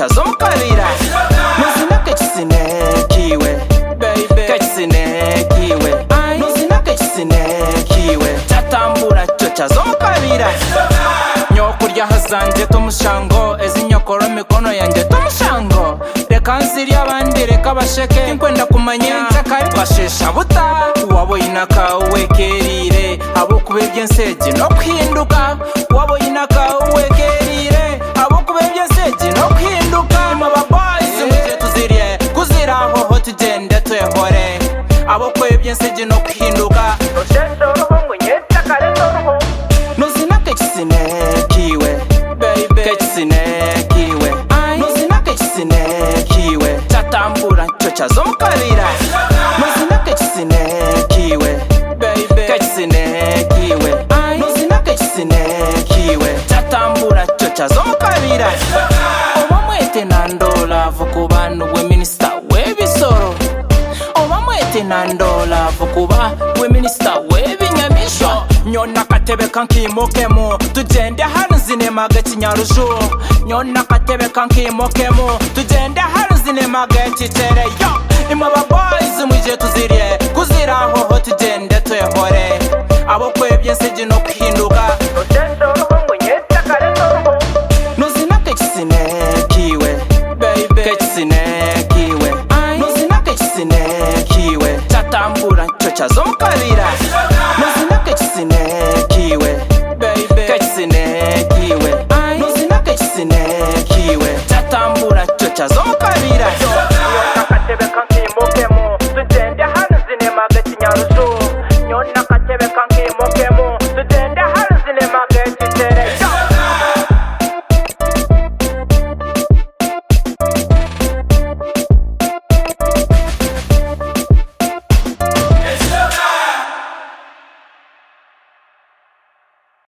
cyazo mukabira nuzina kekisinekiwe kekisinekiwe nuzina kekisinekiwe cyatambura cyo cyazo mukabira nyokurya hazanjye tumushango ezinyokoro mikono yanjye tumushango reka nziri abandi reka basheke nkwenda kumanya nzakari bashesha buta waboyina kawe kerire abo kubebye nsege no khinduka waboyina kawe kerire abo kubebye nsege no khinduka maba boys muje tuziriye kuzira ho tugende twehore abo kubebye nsege no khinduka roshesho ruhungu nyeta kare ruhungu nuzina kekisinekiwe kekisinekiwe nuzina kekisinekiwe cyatambura cyo cyazo mukabira nuzina kekisinekiwe kekisinekiwe nuzina kekisinekiwe cyatambura cyo cyazo mukabira oba mwete nandola vukubantu we minister w'ebisoro oba mwete nandola vukuba we minister w'ebinyamisho nyona katebe kankimokemo tugende hano zinemaga kinyarujo nyona katebe kankimokemo tugende hano zinemaga titere yo imaba boys muje tuziriye kuzira ho tugende twehore abo kwebye nsege no khinduka roshesho ruhungu nyeta kare ruhungu nuzina kekisinekiwe kekisinekiwe nuzina kekisinekiwe cyatambura cyo cyazo mukabira